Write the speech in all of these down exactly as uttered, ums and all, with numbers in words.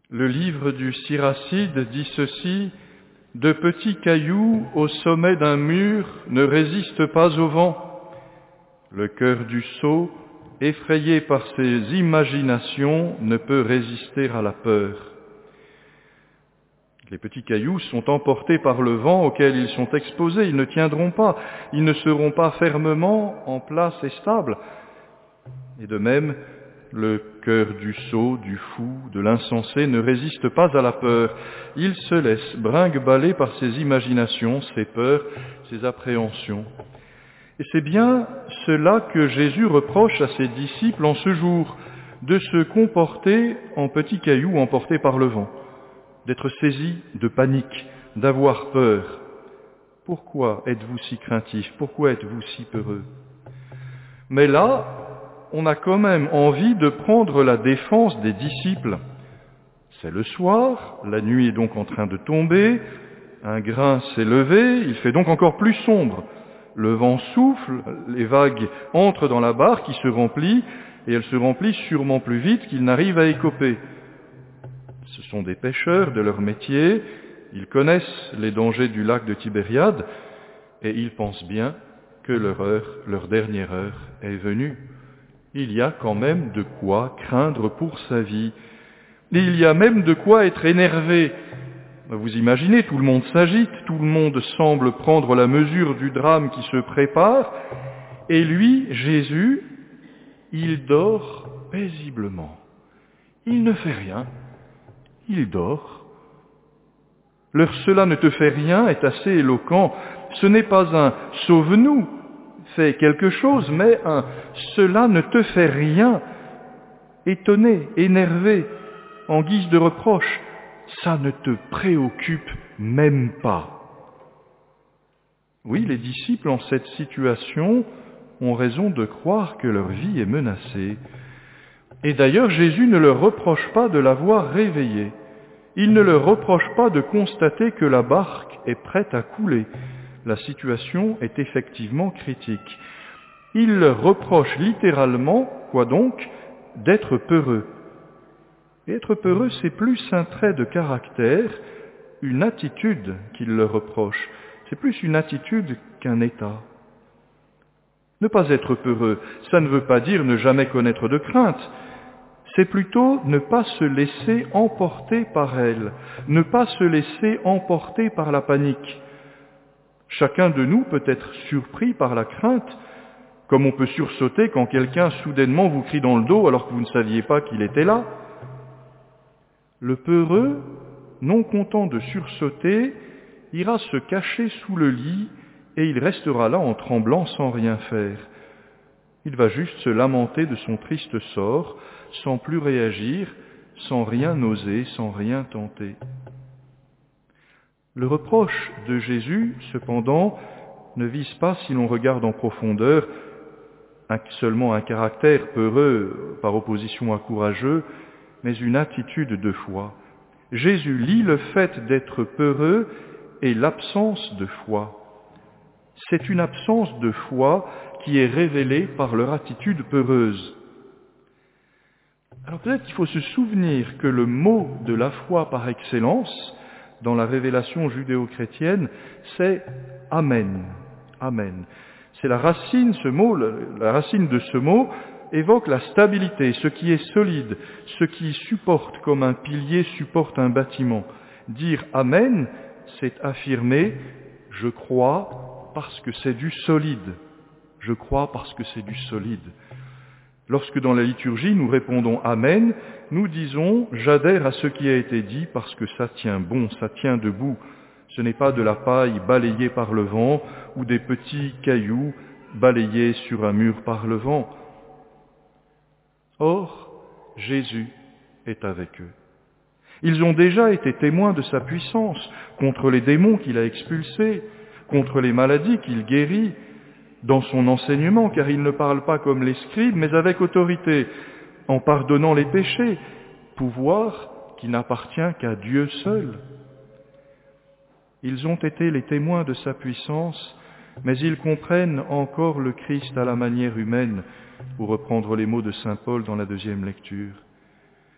Le livre du Siracide dit ceci: « De petits cailloux au sommet d'un mur ne résistent pas au vent. Le cœur du sot, effrayé par ses imaginations, ne peut résister à la peur. » Les petits cailloux sont emportés par le vent auquel ils sont exposés. Ils ne tiendront pas, ils ne seront pas fermement en place et stables. Et de même, le cœur du sot, du fou, de l'insensé ne résiste pas à la peur. Il se laisse brinque-baller par ses imaginations, ses peurs, ses appréhensions. Et c'est bien cela que Jésus reproche à ses disciples en ce jour, de se comporter en petits cailloux emportés par le vent, d'être saisis de panique, d'avoir peur. Pourquoi êtes-vous si craintifs? Pourquoi êtes-vous si peureux? Mais là, on a quand même envie de prendre la défense des disciples. C'est le soir, la nuit est donc en train de tomber, un grain s'est levé, il fait donc encore plus sombre. Le vent souffle, les vagues entrent dans la barque qui se remplit, et elle se remplit sûrement plus vite qu'ils n'arrivent à écoper. Ce sont des pêcheurs de leur métier, ils connaissent les dangers du lac de Tibériade, et ils pensent bien que leur heure, leur dernière heure est venue. Il y a quand même de quoi craindre pour sa vie. Et il y a même de quoi être énervé. Vous imaginez, tout le monde s'agite, tout le monde semble prendre la mesure du drame qui se prépare, et lui, Jésus, il dort paisiblement. Il ne fait rien. Il dort. Leur « cela ne te fait rien » est assez éloquent. Ce n'est pas un « sauve-nous », fais quelque chose, mais un « cela ne te fait rien », étonné, énervé, en guise de reproche. Ça ne te préoccupe même pas. Oui, les disciples en cette situation ont raison de croire que leur vie est menacée. Et d'ailleurs, Jésus ne leur reproche pas de l'avoir réveillée. Il ne leur reproche pas de constater que la barque est prête à couler. La situation est effectivement critique. Il leur reproche littéralement, quoi donc, d'être peureux. Et être peureux, c'est plus un trait de caractère, une attitude qu'il leur reproche. C'est plus une attitude qu'un état. Ne pas être peureux, ça ne veut pas dire ne jamais connaître de crainte. C'est plutôt ne pas se laisser emporter par elle, ne pas se laisser emporter par la panique. Chacun de nous peut être surpris par la crainte, comme on peut sursauter quand quelqu'un soudainement vous crie dans le dos alors que vous ne saviez pas qu'il était là. Le peureux, non content de sursauter, ira se cacher sous le lit et il restera là en tremblant sans rien faire. Il va juste se lamenter de son triste sort, sans plus réagir, sans rien oser, sans rien tenter. Le reproche de Jésus, cependant, ne vise pas, si l'on regarde en profondeur, un, seulement un caractère peureux par opposition à courageux, mais une attitude de foi. Jésus lie le fait d'être peureux et l'absence de foi. C'est une absence de foi qui est révélée par leur attitude peureuse. Alors peut-être qu'il faut se souvenir que le mot de la foi par excellence, dans la révélation judéo-chrétienne, c'est « Amen ». Amen. C'est la racine, ce mot, la racine de ce mot évoque la stabilité, ce qui est solide, ce qui supporte comme un pilier supporte un bâtiment. Dire « Amen », c'est affirmer « Je crois parce que c'est du solide ». Je crois parce que c'est du solide. Lorsque dans la liturgie nous répondons « Amen », nous disons « J'adhère à ce qui a été dit parce que ça tient bon, ça tient debout ». Ce n'est pas de la paille balayée par le vent ou des petits cailloux balayés sur un mur par le vent. Or, Jésus est avec eux. Ils ont déjà été témoins de sa puissance contre les démons qu'il a expulsés, contre les maladies qu'il guérit, dans son enseignement, car il ne parle pas comme les scribes, mais avec autorité, en pardonnant les péchés, pouvoir qui n'appartient qu'à Dieu seul. Ils ont été les témoins de sa puissance, mais ils comprennent encore le Christ à la manière humaine, pour reprendre les mots de saint Paul dans la deuxième lecture.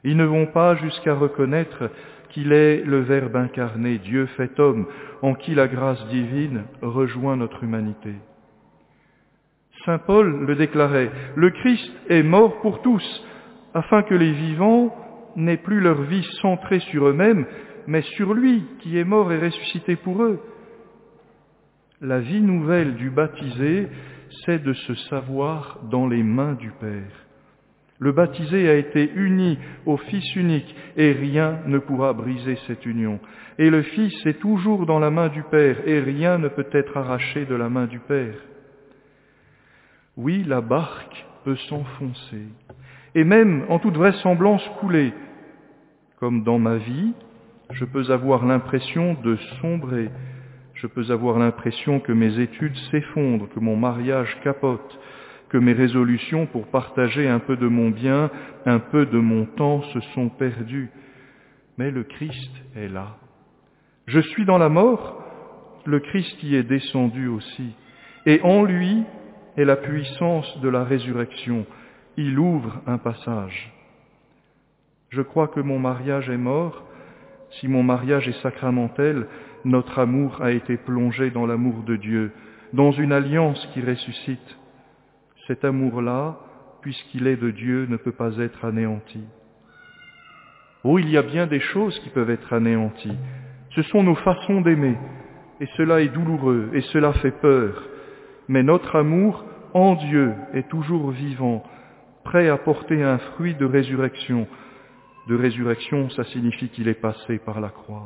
Ils ne vont pas jusqu'à reconnaître qu'il est le Verbe incarné, Dieu fait homme, en qui la grâce divine rejoint notre humanité. Saint Paul le déclarait, « Le Christ est mort pour tous, afin que les vivants n'aient plus leur vie centrée sur eux-mêmes, mais sur lui qui est mort et ressuscité pour eux. » La vie nouvelle du baptisé, c'est de se savoir dans les mains du Père. Le baptisé a été uni au Fils unique et rien ne pourra briser cette union. Et le Fils est toujours dans la main du Père et rien ne peut être arraché de la main du Père. Oui, la barque peut s'enfoncer et même, en toute vraisemblance, couler. Comme dans ma vie, je peux avoir l'impression de sombrer. Je peux avoir l'impression que mes études s'effondrent, que mon mariage capote, que mes résolutions pour partager un peu de mon bien, un peu de mon temps se sont perdues. Mais le Christ est là. Je suis dans la mort, le Christ y est descendu aussi. Et en lui est la puissance de la résurrection. Il ouvre un passage. Je crois que mon mariage est mort. Si mon mariage est sacramentel, notre amour a été plongé dans l'amour de Dieu, dans une alliance qui ressuscite. Cet amour-là, puisqu'il est de Dieu, ne peut pas être anéanti. Oh, il y a bien des choses qui peuvent être anéanties. Ce sont nos façons d'aimer, et cela est douloureux, et cela fait peur. Mais notre amour en Dieu est toujours vivant, prêt à porter un fruit de résurrection. De résurrection, ça signifie qu'il est passé par la croix.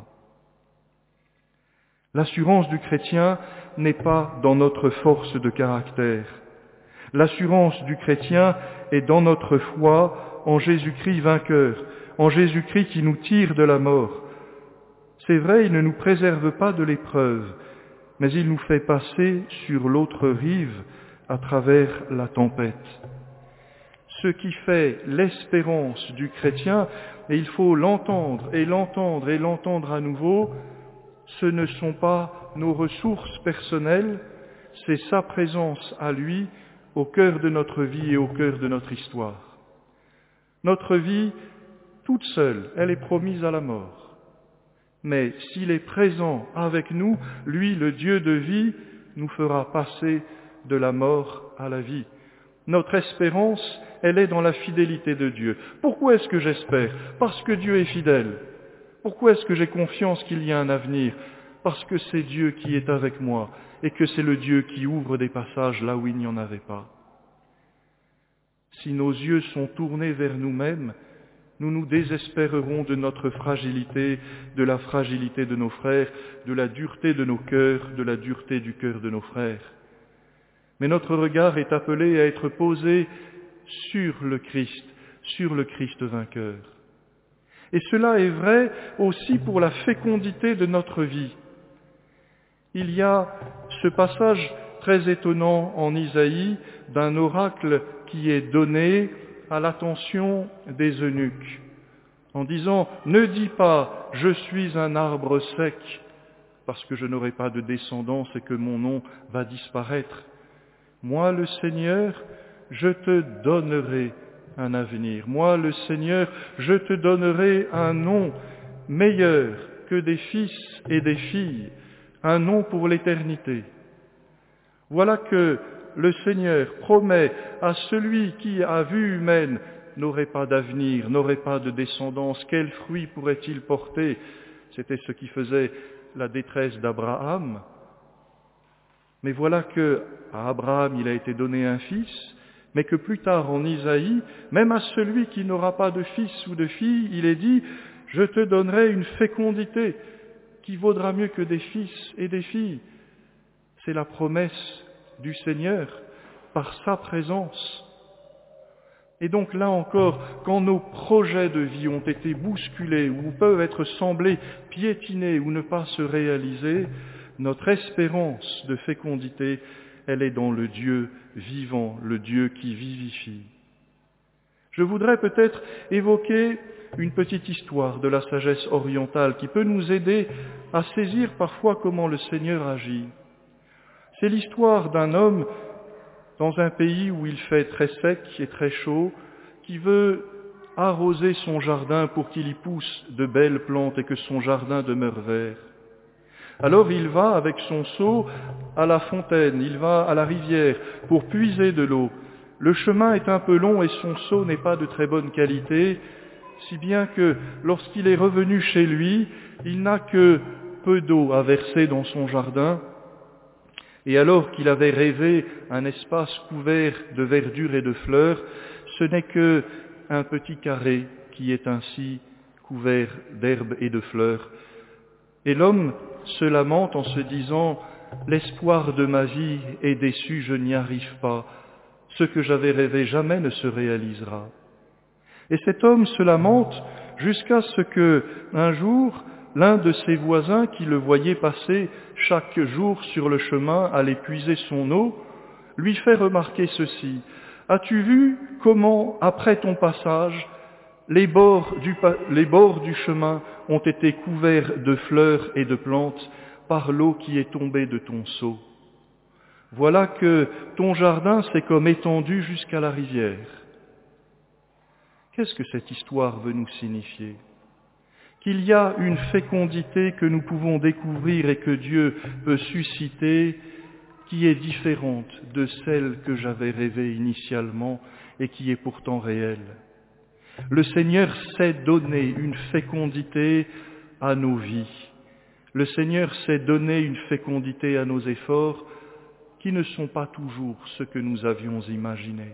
L'assurance du chrétien n'est pas dans notre force de caractère. L'assurance du chrétien est dans notre foi en Jésus-Christ vainqueur, en Jésus-Christ qui nous tire de la mort. C'est vrai, il ne nous préserve pas de l'épreuve, mais il nous fait passer sur l'autre rive à travers la tempête. Ce qui fait l'espérance du chrétien, et il faut l'entendre et l'entendre et l'entendre à nouveau, ce ne sont pas nos ressources personnelles, c'est sa présence à lui au cœur de notre vie et au cœur de notre histoire. Notre vie, toute seule, elle est promise à la mort. Mais s'il est présent avec nous, lui, le Dieu de vie, nous fera passer de la mort à la vie. Notre espérance, elle est dans la fidélité de Dieu. Pourquoi est-ce que j'espère ? Parce que Dieu est fidèle. Pourquoi est-ce que j'ai confiance qu'il y a un avenir ? Parce que c'est Dieu qui est avec moi et que c'est le Dieu qui ouvre des passages là où il n'y en avait pas. Si nos yeux sont tournés vers nous-mêmes, nous nous désespérerons de notre fragilité, de la fragilité de nos frères, de la dureté de nos cœurs, de la dureté du cœur de nos frères. Mais notre regard est appelé à être posé sur le Christ, sur le Christ vainqueur. Et cela est vrai aussi pour la fécondité de notre vie. Il y a ce passage très étonnant en Isaïe d'un oracle qui est donné à l'attention des eunuques, en disant « Ne dis pas, je suis un arbre sec, parce que je n'aurai pas de descendance et que mon nom va disparaître. Moi, le Seigneur, je te donnerai un avenir. Moi, le Seigneur, je te donnerai un nom meilleur que des fils et des filles, un nom pour l'éternité. » Voilà que le Seigneur promet à celui qui, à vue humaine, n'aurait pas d'avenir, n'aurait pas de descendance, quel fruit pourrait-il porter ? C'était ce qui faisait la détresse d'Abraham. Mais voilà que à Abraham il a été donné un fils, mais que plus tard en Isaïe, même à celui qui n'aura pas de fils ou de fille, il est dit « Je te donnerai une fécondité qui vaudra mieux que des fils et des filles. » C'est la promesse du Seigneur par sa présence. Et donc là encore, quand nos projets de vie ont été bousculés ou peuvent être semblés piétinés ou ne pas se réaliser, notre espérance de fécondité, elle est dans le Dieu vivant, le Dieu qui vivifie. Je voudrais peut-être évoquer une petite histoire de la sagesse orientale qui peut nous aider à saisir parfois comment le Seigneur agit. C'est l'histoire d'un homme dans un pays où il fait très sec et très chaud, qui veut arroser son jardin pour qu'il y pousse de belles plantes et que son jardin demeure vert. Alors il va avec son seau à la fontaine, il va à la rivière pour puiser de l'eau. Le chemin est un peu long et son seau n'est pas de très bonne qualité, si bien que lorsqu'il est revenu chez lui, il n'a que peu d'eau à verser dans son jardin. Et alors qu'il avait rêvé un espace couvert de verdure et de fleurs, ce n'est que un petit carré qui est ainsi couvert d'herbes et de fleurs. Et l'homme se lamente en se disant « L'espoir de ma vie est déçu, je n'y arrive pas. Ce que j'avais rêvé jamais ne se réalisera. » Et cet homme se lamente jusqu'à ce que, un jour, l'un de ses voisins qui le voyait passer chaque jour sur le chemin à puiser son eau, lui fait remarquer ceci. « As-tu vu comment, après ton passage, les bords du, les bords du chemin ont été couverts de fleurs et de plantes par l'eau qui est tombée de ton seau? Voilà que ton jardin s'est comme étendu jusqu'à la rivière. » Qu'est-ce que cette histoire veut nous signifier? Qu'il y a une fécondité que nous pouvons découvrir et que Dieu peut susciter qui est différente de celle que j'avais rêvée initialement et qui est pourtant réelle. Le Seigneur sait donner une fécondité à nos vies. Le Seigneur sait donner une fécondité à nos efforts qui ne sont pas toujours ce que nous avions imaginé.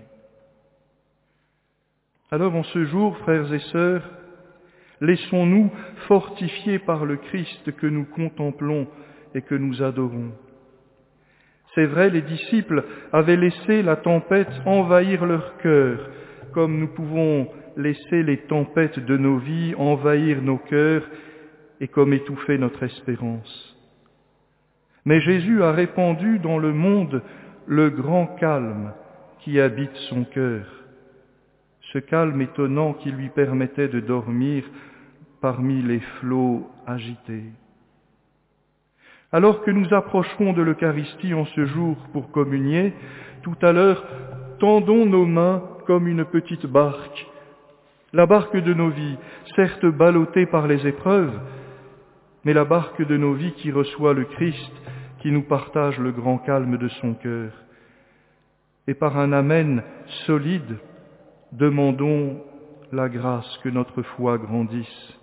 Alors en ce jour, frères et sœurs, laissons-nous fortifier par le Christ que nous contemplons et que nous adorons. C'est vrai, les disciples avaient laissé la tempête envahir leur cœur, comme nous pouvons laisser les tempêtes de nos vies envahir nos cœurs et comme étouffer notre espérance. Mais Jésus a répandu dans le monde le grand calme qui habite son cœur, ce calme étonnant qui lui permettait de dormir parmi les flots agités. Alors que nous approcherons de l'Eucharistie en ce jour pour communier, tout à l'heure, tendons nos mains comme une petite barque, la barque de nos vies, certes ballottée par les épreuves, mais la barque de nos vies qui reçoit le Christ, qui nous partage le grand calme de son cœur. Et par un Amen solide, demandons la grâce que notre foi grandisse.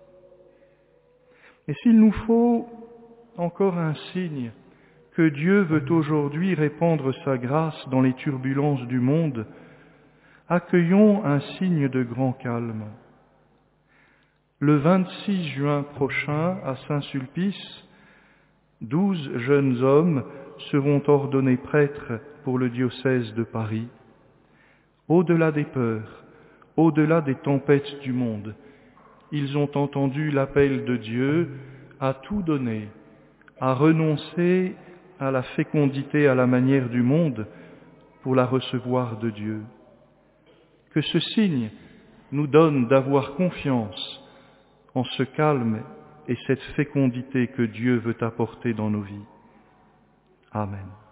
Et s'il nous faut encore un signe que Dieu veut aujourd'hui répandre sa grâce dans les turbulences du monde, accueillons un signe de grand calme. Le vingt-six juin prochain, à Saint-Sulpice, douze jeunes hommes seront ordonnés prêtres pour le diocèse de Paris. Au-delà des peurs, au-delà des tempêtes du monde, ils ont entendu l'appel de Dieu à tout donner, à renoncer à la fécondité à la manière du monde pour la recevoir de Dieu. Que ce signe nous donne d'avoir confiance en ce calme et cette fécondité que Dieu veut apporter dans nos vies. Amen.